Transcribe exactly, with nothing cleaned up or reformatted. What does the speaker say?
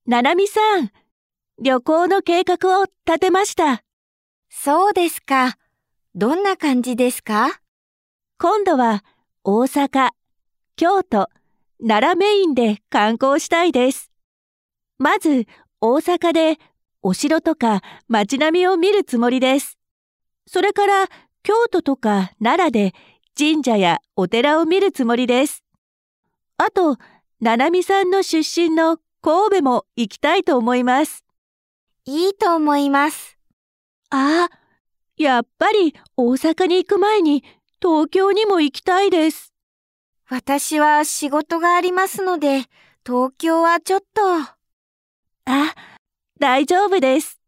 ななみさん、旅行の計画を立てました。 そうですか。どんな感じですか？ 今度は大阪、京都、奈良メインで観光したいです。まず大阪でお城とか街並みを見るつもりです。それから京都とか奈良で神社やお寺を見るつもりです。あと、ななみさんの出身の神戸も行きたいと思います。 いいと思います。 ああ、やっぱり大阪に行く前に東京にも行きたいです。 私は仕事がありますので、東京はちょっと。 あ、大丈夫です。